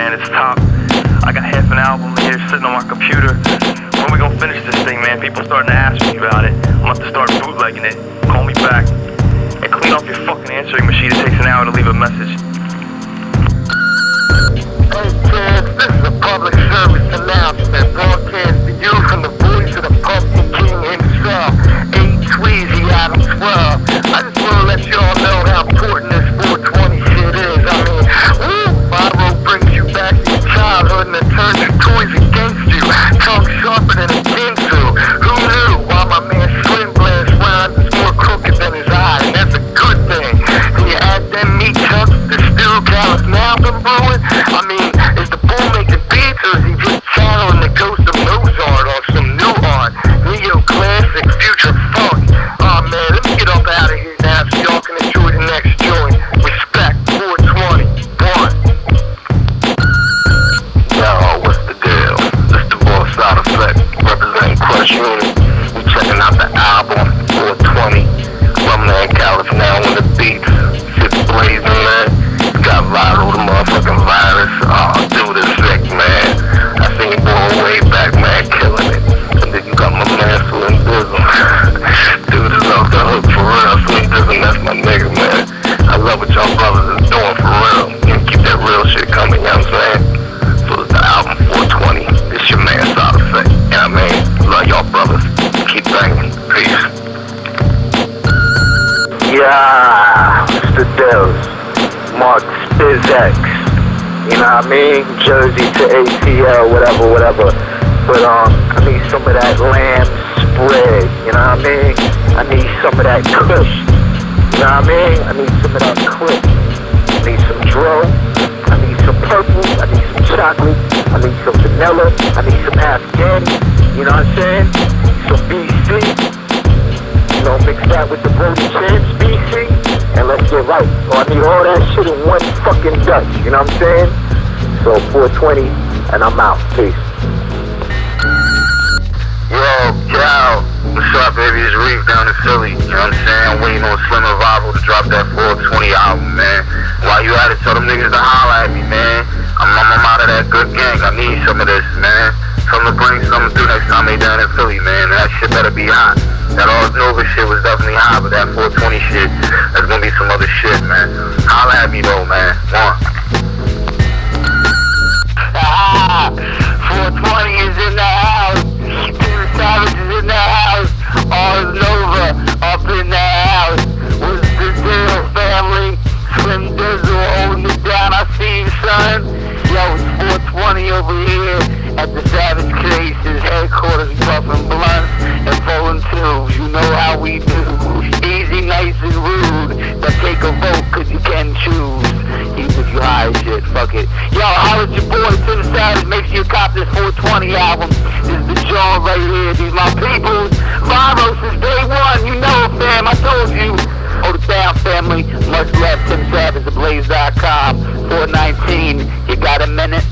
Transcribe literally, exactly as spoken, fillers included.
man. It's top. I got half an album here sitting on my computer. When we gonna finish this thing, man? People starting to ask me about it. I'm about to start bootlegging it. Call me back. And clean off your fucking answering machine. It takes an hour to leave a message. Hey kids, this is a public service announcement broadcast to you from the voice of the Pumpkin King himself, A. Tweezy Adam twelve. I just want to let y'all know how important this four twenty shit is. I mean, woo, Fyro brings you back to your childhood and it turns your toys against you. Tongue sharper than a ginsu. Who knew? While my man Slim Blast rhymes is more crooked than his eye, and that's a good thing. And you add them meat chunks, the stew cows now been brewing. I mean, is the bull making beats or is he just channeling the ghost of Mozart or some new art? Neo-classic, future funk. Aw oh, man, let me get up out of here now so y'all can enjoy the next joint. Respect, four twenty, one. Yo, what's the deal? This the boss Side Effect, representing Crush Unit. We checking out the album, four twenty. Rumner and Calif now on the beats. Shit's blazing, man. Got viral, the motherfucking virus. Oh, dude is sick, man. I seen you going way back, man, killing it. And then you got my man Slim Dizzle. Dude is off the hook for real. Slim Dizzle, that's my nigga, man. I love what y'all brothers is doing for real. You can keep that real shit coming, you know what I'm saying? So it's the album four twenty. It's your man Side Effect. You know what I mean? Love y'all brothers. Keep banging. Peace. Yeah, it's the Dells. Mark SpizX, you know what I mean? Jersey to A T L, whatever, whatever. But um, I need some of that lamb spread, you know what I mean? I need some of that kush, you know what I mean? I need some of that clip. I need some dro, I need some purple, I need some chocolate, I need some vanilla, I need some Afghani, you know what I'm saying? Some B C, you know, mix that with the Brody Chance, B C. And let's get right. So I need all that shit in one fucking Dutch, you know what I'm saying? So four twenty, and I'm out. Peace. Yo, yo, what's up, baby? It's Reef down in Philly, you know what I'm saying? I'm waiting on Slim Revival to drop that four twenty album, man. While you at it, tell them niggas to holler at me, man. I'm, I'm, I'm out of that good gang. I need some of this, man. Tell them to bring something through next time they down in Philly, man. That shit better be hot. That All Nova shit was definitely hot, but that four twenty shit, that's gonna be some other shit, man. Holla at me though, man. One. Ah, four twenty is in the house. Two Savage is in the house. All Nova up in the house. What's the deal, family? Slim Dizzle holding it down. I see you, son. Yo, it's four twenty over here at the Savage Creations headquarters, puffin' blunts and folding tubes. You know how we do. Easy, nice, and rude. But take a vote, cause you can choose. Even if you high as shit, fuck it. Yo, holla at your boy to the Savage. Make sure you cop this four twenty album. This is the joint right here. These my peoples. Fyro since day one. You know, fam. I told you. Hold it down, family. Much love. Tim Savage, the blaze dot com. four nineteen. You got a minute?